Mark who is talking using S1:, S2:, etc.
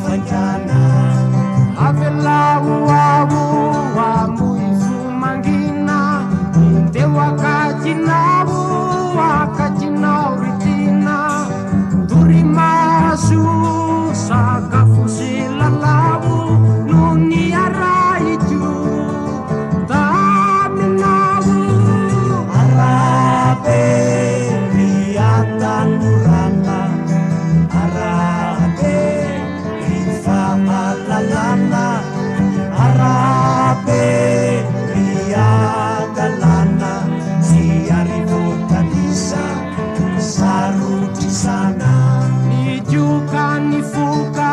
S1: anjana
S2: avelau amuifu mangina indeu akajinau ritina turimasu sakafo silalau nuni araitu taminau
S1: arabe riatan murana arabe rifamalalana arabe riadalana siarivotanisa saru di sana
S2: nijukan nifuka